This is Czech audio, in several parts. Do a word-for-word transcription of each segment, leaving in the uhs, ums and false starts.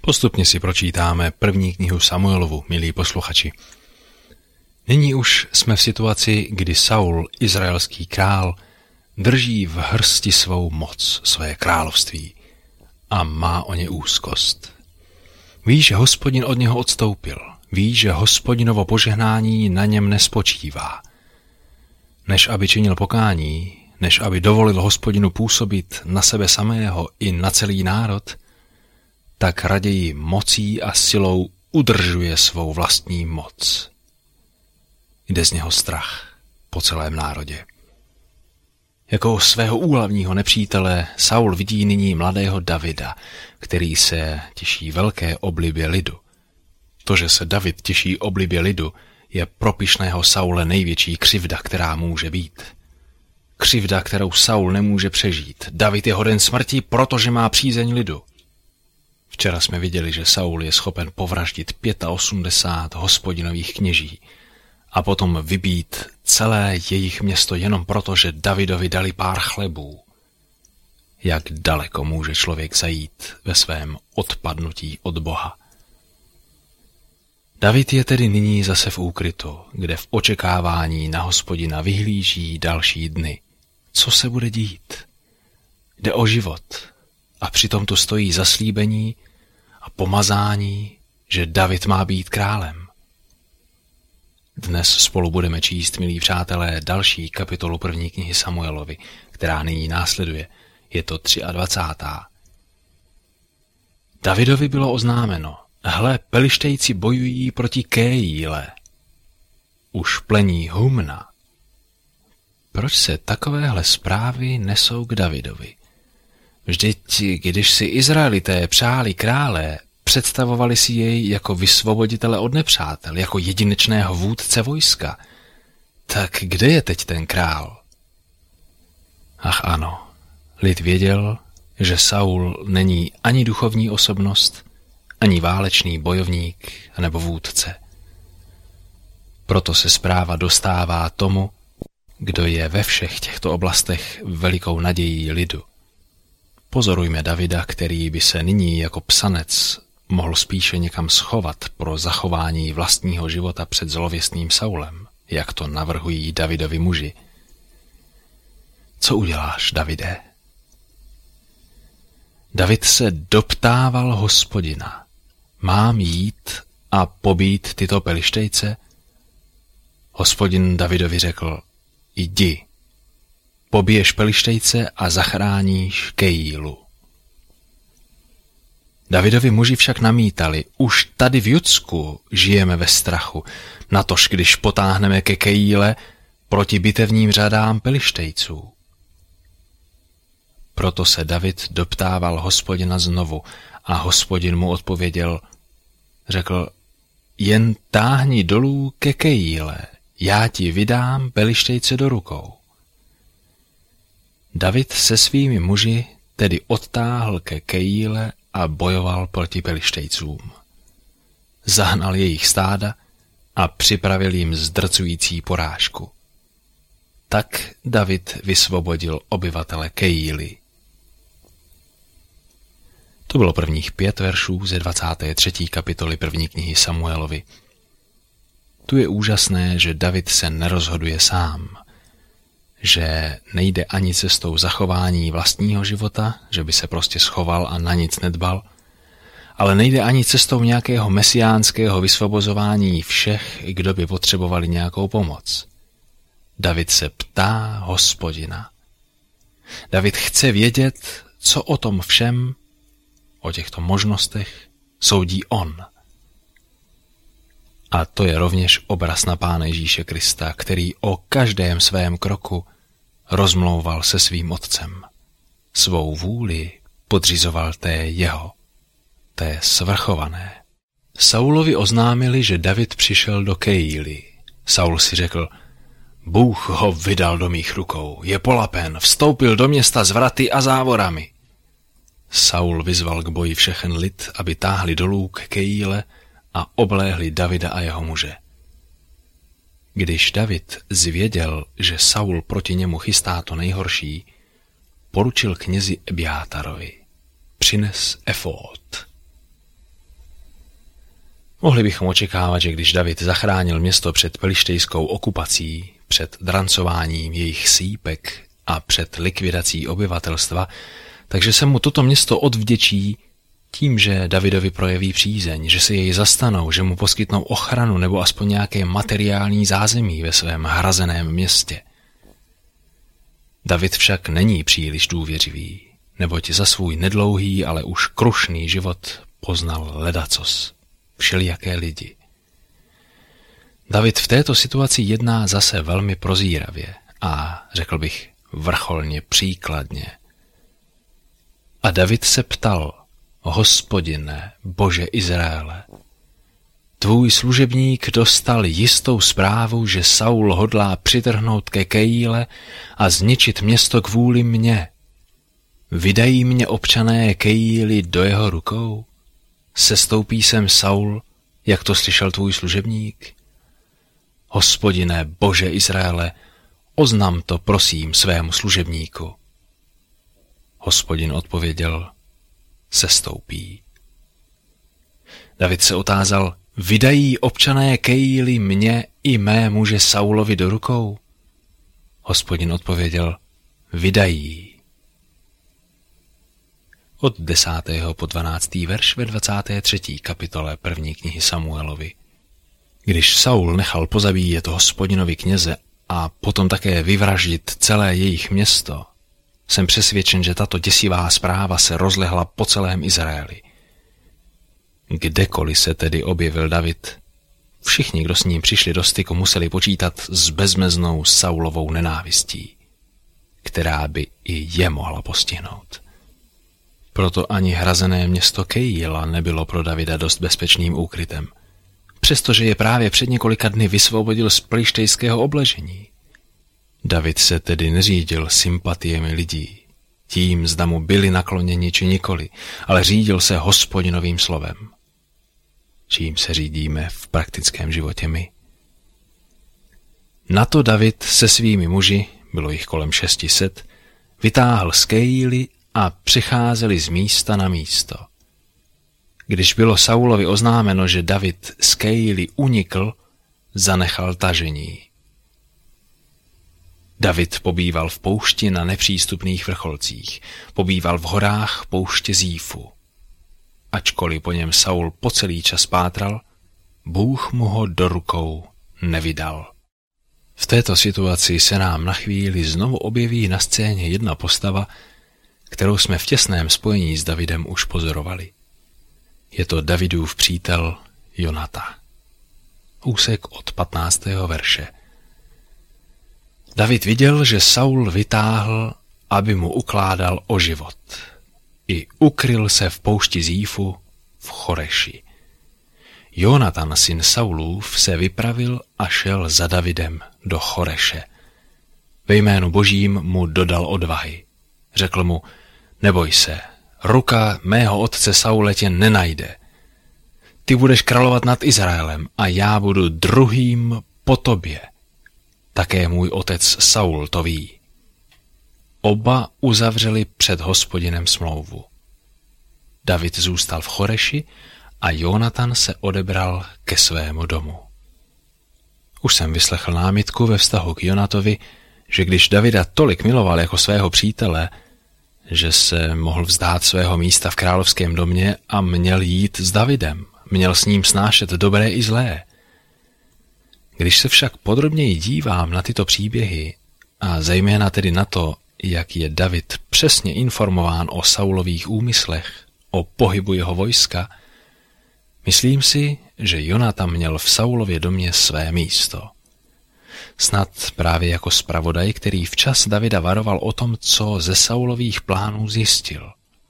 Postupně si pročítáme první knihu Samuelovu, milí posluchači. Nyní už jsme v situaci, kdy Saul, izraelský král, drží v hrsti svou moc, své království a má o ně úzkost. Ví, že Hospodin od něho odstoupil, ví, že Hospodinovo požehnání na něm nespočívá. Než aby činil pokání, než aby dovolil Hospodinu působit na sebe samého i na celý národ, tak raději mocí a silou udržuje svou vlastní moc. Jde z něho strach po celém národě. Jako svého úhlavního nepřítele Saul vidí nyní mladého Davida, který se těší velké oblibě lidu. To, že se David těší oblibě lidu, je pro pyšného Saule největší křivda, která může být. Křivda, kterou Saul nemůže přežít. David je hoden smrti, protože má přízeň lidu. Včera jsme viděli, že Saul je schopen povraždit osmdesát pět Hospodinových kněží a potom vybít celé jejich město jenom proto, že Davidovi dali pár chlebů. Jak daleko může člověk zajít ve svém odpadnutí od Boha? David je tedy nyní zase v úkrytu, kde v očekávání na Hospodina vyhlíží další dny. Co se bude dít? Jde o život a přitom tu stojí zaslíbení a pomazání, že David má být králem. Dnes spolu budeme číst, milí přátelé, další kapitolu první knihy Samuelovi, která nyní následuje. Je to dvacátá třetí Davidovi bylo oznámeno: hle, Pelištejci bojují proti Kéjíle. Už plení humna. Proč se takovéhle zprávy nesou k Davidovi? Vždyť, když si Izraelité přáli krále, představovali si jej jako vysvoboditele od nepřátel, jako jedinečného vůdce vojska. Tak kde je teď ten král? Ach ano, lid věděl, že Saul není ani duchovní osobnost, ani válečný bojovník nebo vůdce. Proto se zpráva dostává tomu, kdo je ve všech těchto oblastech velikou nadějí lidu. Pozorujme Davida, který by se nyní jako psanec mohl spíše někam schovat pro zachování vlastního života před zlověstným Saulem, jak to navrhují Davidovi muži. Co uděláš, Davide? David se doptával Hospodina. Mám jít a pobít tyto Pelištejce? Hospodin Davidovi řekl: jdi, pobiješ Pelištejce a zachráníš Kejílu. Davidovi muži však namítali: už tady v Judsku žijeme ve strachu, natož když potáhneme ke Kejíle proti bitevním řadám Pelištejců. Proto se David doptával Hospodina znovu a Hospodin mu odpověděl, řekl: jen táhni dolů ke Kejíle, já ti vydám Pelištejce do rukou. David se svými muži tedy odtáhl ke Kejíle a bojoval proti Pelištejcům. Zahnal jejich stáda a připravil jim zdrcující porážku. Tak David vysvobodil obyvatele Kejíly. To bylo prvních pět veršů ze dvacáté třetí kapitoly první knihy Samuelovi. Tu je úžasné, že David se nerozhoduje sám, že nejde ani cestou zachování vlastního života, že by se prostě schoval a na nic nedbal, ale nejde ani cestou nějakého mesiánského vysvobozování všech, kdo by potřebovali nějakou pomoc. David se ptá Hospodina. David chce vědět, co o tom všem, o těchto možnostech, soudí on. A to je rovněž obraz na Pána Ježíše Krista, který o každém svém kroku rozmlouval se svým otcem. Svou vůli podřizoval té jeho, té svrchované. Saulovi oznámili, že David přišel do Kejíly. Saul si řekl: Bůh ho vydal do mých rukou, je polapen, vstoupil do města s vraty a závorami. Saul vyzval k boji všechen lid, aby táhli dolů k Kejíle a obléhli Davida a jeho muže. Když David zvěděl, že Saul proti němu chystá to nejhorší, poručil knězi Ebjátarovi: přines efód. Mohli bychom očekávat, že když David zachránil město před pelištejskou okupací, před drancováním jejich sýpek a před likvidací obyvatelstva, takže se mu toto město odvděčí tím, že Davidovi projeví přízeň, že se jej zastanou, že mu poskytnou ochranu nebo aspoň nějaké materiální zázemí ve svém hrazeném městě. David však není příliš důvěřivý, neboť za svůj nedlouhý, ale už krušný život poznal ledacos, všelijaké lidi. David v této situaci jedná zase velmi prozíravě a, řekl bych, vrcholně příkladně. A David se ptal: Hospodine, Bože Izraele, tvůj služebník dostal jistou zprávu, že Saul hodlá přitrhnout ke Kejíle a zničit město kvůli mně. Vydají mě občané Kejíly do jeho rukou? Sestoupí sem Saul, jak to slyšel tvůj služebník? Hospodine, Bože Izraele, oznam to prosím svému služebníku. Hospodin odpověděl: sestoupí. David se otázal: vydají občané Kejíly mě i mé muže Saulovi do rukou? Hospodin odpověděl: vydají. Od desátého po dvanáctý verš ve dvacáté třetí kapitole první knihy Samuelovi. Když Saul nechal pozabíjet Hospodinovi kněze a potom také vyvraždit celé jejich město, jsem přesvědčen, že tato děsivá zpráva se rozlehla po celém Izraeli. Kdekoliv se tedy objevil David, všichni, kdo s ním přišli do styku, museli počítat s bezmeznou Saulovou nenávistí, která by i je mohla postihnout. Proto ani hrazené město Kejila nebylo pro Davida dost bezpečným úkrytem, přestože je právě před několika dny vysvobodil z pelištejského obležení. David se tedy neřídil sympatiemi lidí, tím, zda mu byli nakloněni či nikoli, ale řídil se Hospodinovým slovem. Čím se řídíme v praktickém životě my? Na to David se svými muži, bylo jich kolem šesti set, vytáhl z Kejíly a přicházeli z místa na místo. Když bylo Saulovi oznámeno, že David z Kejíly unikl, zanechal tažení. David pobýval v poušti na nepřístupných vrcholcích, pobýval v horách pouště Zífu. Ačkoliv po něm Saul po celý čas pátral, Bůh mu ho do rukou nevydal. V této situaci se nám na chvíli znovu objeví na scéně jedna postava, kterou jsme v těsném spojení s Davidem už pozorovali. Je to Davidův přítel Jonata. Úsek od patnáctého verše. David viděl, že Saul vytáhl, aby mu ukládal o život. I ukryl se v poušti Zífu v Choreši. Jonatan, syn Saulův, se vypravil a šel za Davidem do Choreše. Ve jménu Božím mu dodal odvahy. Řekl mu: neboj se, ruka mého otce Saule tě nenajde. Ty budeš královat nad Izraelem a já budu druhým po tobě. Také můj otec Saul to ví. Oba uzavřeli před Hospodinem smlouvu. David zůstal v Choreši a Jonatan se odebral ke svému domu. Už jsem vyslechl námitku ve vztahu k Jonatovi, že když Davida tolik miloval jako svého přítele, že se mohl vzdát svého místa v královském domě a měl jít s Davidem, měl s ním snášet dobré i zlé. Když se však podrobněji dívám na tyto příběhy, a zejména tedy na to, jak je David přesně informován o Saulových úmyslech, o pohybu jeho vojska, myslím si, že Jonatan měl v Saulově domě své místo. Snad právě jako zpravodaj, který včas Davida varoval o tom, co ze Saulových plánů zjistil.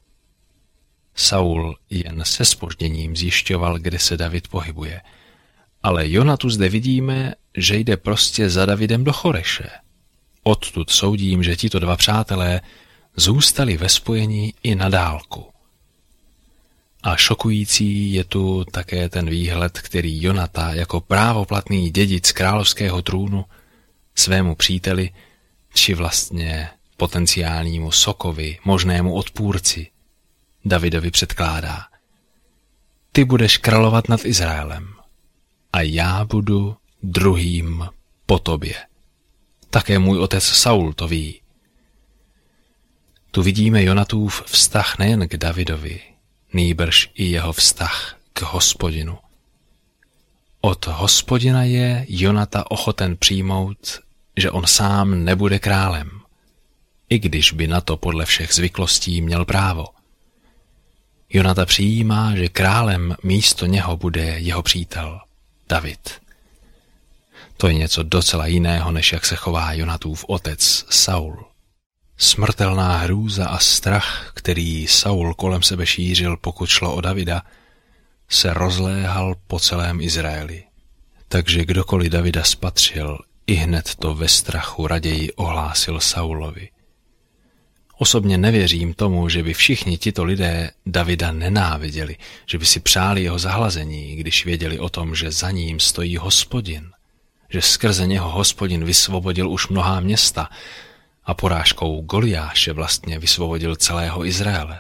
Saul jen se zpožděním zjišťoval, kde se David pohybuje, ale Jonatu zde vidíme, že jde prostě za Davidem do Choreše. Odtud soudím, že tito dva přátelé zůstali ve spojení i na dálku. A šokující je tu také ten výhled, který Jonata jako právoplatný dědic královského trůnu svému příteli, či vlastně potenciálnímu sokovi, možnému odpůrci, Davidovi předkládá. ty budeš královat nad Izraelem a já budu druhým po tobě. Také můj otec Saul to ví. Tu vidíme Jonatův vztah nejen k Davidovi, nýbrž i jeho vztah k Hospodinu. Od Hospodina je Jonata ochoten přijmout, že on sám nebude králem, i když by na to podle všech zvyklostí měl právo. Jonata přijímá, že králem místo něho bude jeho přítel, David. To je něco docela jiného, než jak se chová Jonatův otec Saul. Smrtelná hrůza a strach, který Saul kolem sebe šířil, pokud šlo o Davida, se rozléhal po celém Izraeli. Takže kdokoliv Davida spatřil, i hned to ve strachu raději ohlásil Saulovi. Osobně nevěřím tomu, že by všichni tito lidé Davida nenáviděli, že by si přáli jeho zahlazení, když věděli o tom, že za ním stojí Hospodin, že skrze něho Hospodin vysvobodil už mnohá města a porážkou Goliáše vlastně vysvobodil celého Izraele.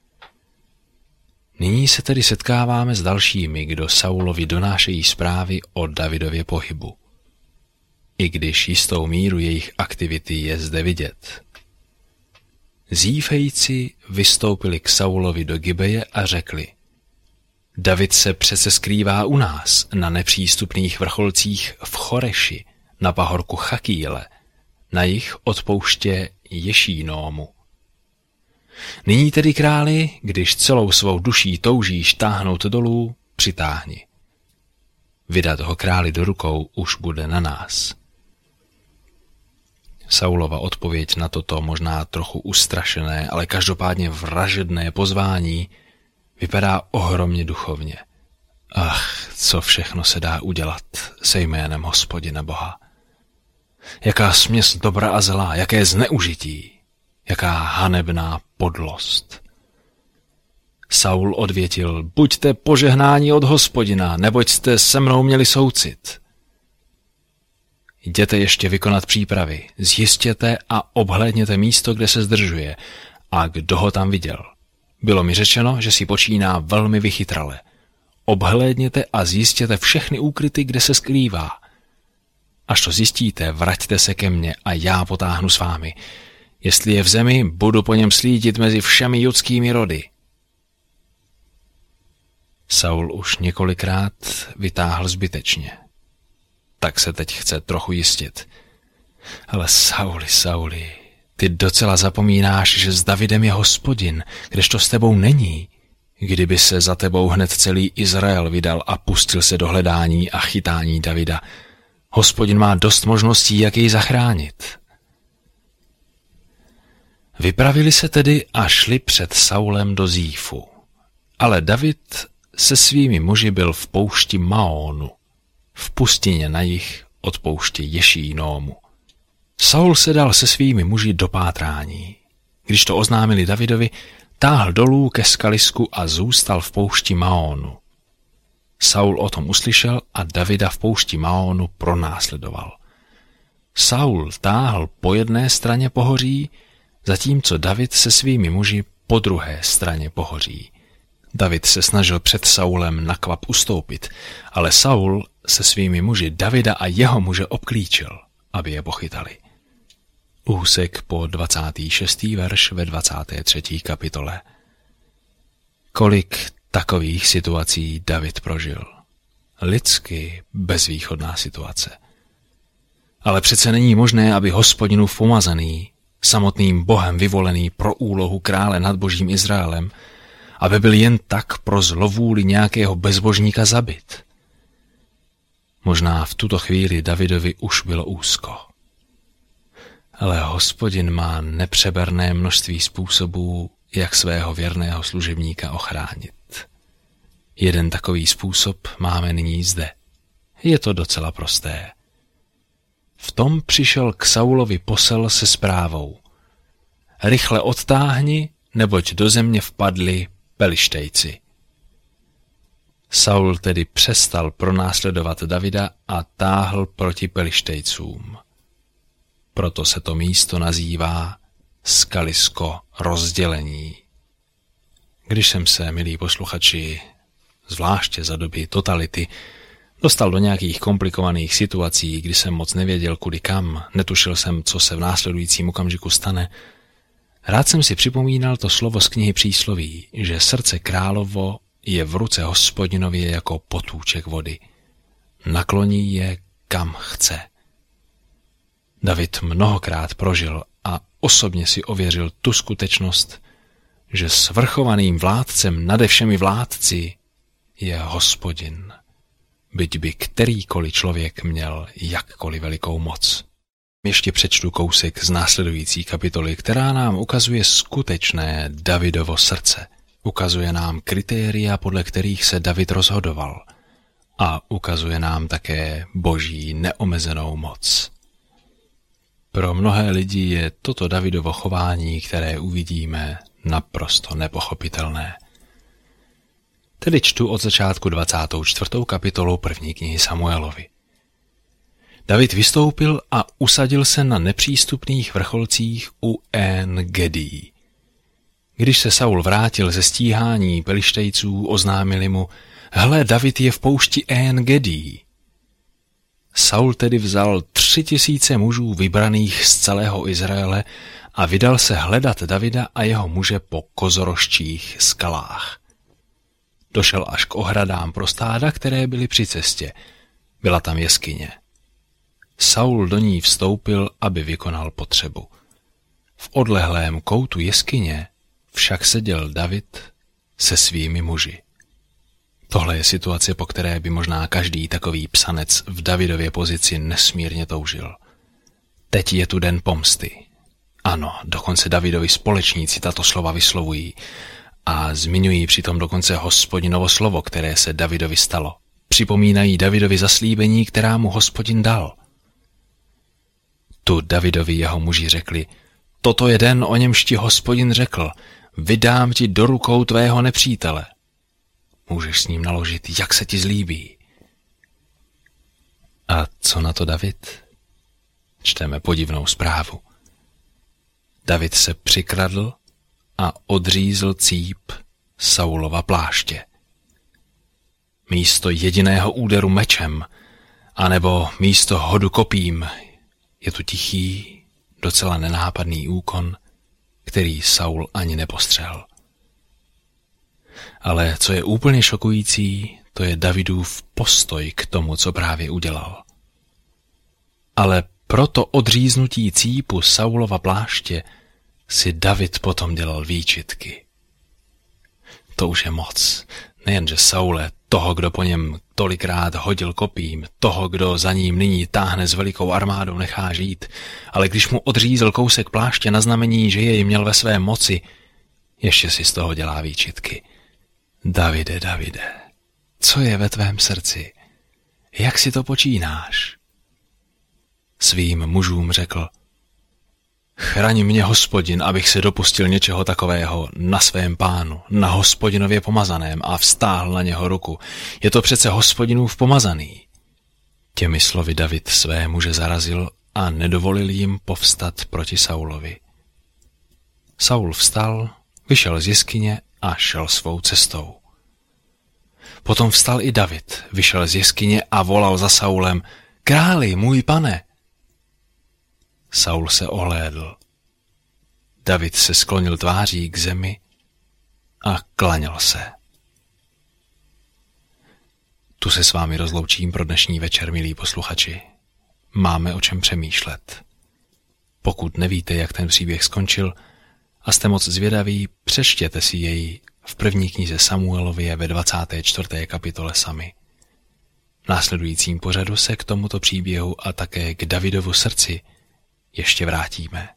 Nyní se tedy setkáváme s dalšími, kdo Saulovi donášejí zprávy o Davidově pohybu. I když jistou míru jejich aktivity je zde vidět. Zífejci vystoupili k Saulovi do Gibeje a řekli: David se přece skrývá u nás na nepřístupných vrcholcích v Choreši, na pahorku Chakíle, na jih od pouště Ješínómu. Nyní tedy králi, když celou svou duší toužíš táhnout dolů, přitáhni. Vydat ho králi do rukou už bude na nás. Saulova odpověď na toto možná trochu ustrašené, ale každopádně vražedné pozvání vypadá ohromně duchovně. Ach, co všechno se dá udělat se jménem Hospodina Boha. Jaká směs dobra a zla, jaké zneužití, jaká hanebná podlost. Saul odvětil: buďte požehnáni od Hospodina, neboť jste se mnou měli soucit. Jděte ještě vykonat přípravy, zjistěte a obhlédněte místo, kde se zdržuje a kdo ho tam viděl. Bylo mi řečeno, že si počíná velmi vychytrale. Obhlédněte a zjistěte všechny úkryty, kde se skrývá. Až to zjistíte, vraťte se ke mně a já potáhnu s vámi. Jestli je v zemi, budu po něm slídit mezi všemi judskými rody. Saul už několikrát vytáhl zbytečně. Tak se teď chce trochu jistit. Ale Sauli, Sauli, ty docela zapomínáš, že s Davidem je Hospodin, kdežto s tebou není. Kdyby se za tebou hned celý Izrael vydal a pustil se do hledání a chytání Davida, Hospodin má dost možností, jak jej zachránit. Vypravili se tedy a šli před Saulem do Zífu. Ale David se svými muži byl v poušti Maónu, v pustině na jih od pouště Ješínómu. Saul se dal se svými muži do pátrání. Když to oznámili Davidovi, táhl dolů ke skalisku a zůstal v poušti Maónu. Saul o tom uslyšel a Davida v poušti Maónu pronásledoval. Saul táhl po jedné straně pohoří, zatímco David se svými muži po druhé straně pohoří. David se snažil před Saulem na kvap ustoupit, ale Saul se svými muži Davida a jeho muže obklíčil, aby je pochytali. Úsek po dvacátý šestý verš ve dvacáté třetí kapitole. Kolik takových situací David prožil. Lidsky bezvýchodná situace. Ale přece není možné, aby Hospodinův pomazaný, samotným Bohem vyvolený pro úlohu krále nad božím Izraelem, aby byl jen tak pro zlovůli nějakého bezbožníka zabit. Možná v tuto chvíli Davidovi už bylo úzko. Ale Hospodin má nepřeberné množství způsobů, jak svého věrného služebníka ochránit. Jeden takový způsob máme nyní zde. Je to docela prosté. V tom přišel k Saulovi posel se zprávou: rychle odtáhni, neboť do země vpadli Pelištejci. Saul tedy přestal pronásledovat Davida a táhl proti Pelištejcům. Proto se to místo nazývá skalisko rozdělení. Když jsem se, milí posluchači, zvláště za doby totality, dostal do nějakých komplikovaných situací, kdy jsem moc nevěděl kudy kam, netušil jsem, co se v následujícím okamžiku stane. Rád jsem si připomínal to slovo z knihy Přísloví, že srdce královo je v ruce Hospodinově jako potůček vody. Nakloní je kam chce. David mnohokrát prožil a osobně si ověřil tu skutečnost, že svrchovaným vládcem nade všemi vládci je Hospodin, byť by kterýkoliv člověk měl jakkoliv velikou moc. Ještě přečtu kousek z následující kapitoly, která nám ukazuje skutečné Davidovo srdce. Ukazuje nám kritéria, podle kterých se David rozhodoval. A ukazuje nám také Boží neomezenou moc. Pro mnohé lidi je toto Davidovo chování, které uvidíme, naprosto nepochopitelné. Tedy čtu od začátku dvacátou čtvrtou kapitolu první knihy Samuelovi. David vystoupil a usadil se na nepřístupných vrcholcích u En Gedí. Když se Saul vrátil ze stíhání Pelištejců, oznámili mu: Hle, David je v poušti En Gedí. Saul tedy vzal tři tisíce mužů vybraných z celého Izraele a vydal se hledat Davida a jeho muže po kozoroščích skalách. Došel až k ohradám pro stáda, které byly při cestě. Byla tam jeskyně. Saul do ní vstoupil, aby vykonal potřebu. V odlehlém koutu jeskyně však seděl David se svými muži. Tohle je situace, po které by možná každý takový psanec v Davidově pozici nesmírně toužil. Teď je tu den pomsty. Ano, dokonce Davidovi společníci tato slova vyslovují a zmiňují přitom dokonce Hospodinovo slovo, které se Davidovi stalo. Připomínají Davidovi zaslíbení, která mu Hospodin dal. Tu Davidovi jeho muži řekli: Toto je den, o němž ti Hospodin řekl, vydám ti do rukou tvého nepřítele. Můžeš s ním naložit, jak se ti zlíbí. A co na to David? Čteme podivnou zprávu. David se přikradl a odřízl cíp Saulova pláště. Místo jediného úderu mečem, anebo místo hodu kopím, je tu tichý, docela nenápadný úkon, který Saul ani nepostřehl. Ale co je úplně šokující, to je Davidův postoj k tomu, co právě udělal. Ale proto odříznutí cípu Saulova pláště si David potom dělal výčitky. To už je moc. Nejenže Saule, toho, kdo po něm tolikrát hodil kopím, toho, kdo za ním nyní táhne s velikou armádou, nechá žít, ale když mu odřízl kousek pláště na znamení, že jej měl ve své moci, ještě si z toho dělá výčitky. Davide, Davide, co je ve tvém srdci? Jak si to počínáš? Svým mužům řekl: Chraň mě, Hospodin, abych se dopustil něčeho takového na svém pánu, na Hospodinově pomazaném, a vztáhl na něho ruku. Je to přece Hospodinův pomazaný. Těmi slovy David své muže zarazil a nedovolil jim povstat proti Saulovi. Saul vstal, vyšel z jeskyně a šel svou cestou. Potom vstal i David, vyšel z jeskyně a volal za Saulem: Králi, můj pane! Saul se ohlédl. David se sklonil tváří k zemi a klaněl se. Tu se s vámi rozloučím pro dnešní večer, milí posluchači. Máme o čem přemýšlet. Pokud nevíte, jak ten příběh skončil a jste moc zvědaví, přečtěte si jej v první knize Samuelově ve dvacáté čtvrté kapitole sami. V následujícím pořadu se k tomuto příběhu a také k Davidovu srdci ještě vrátíme.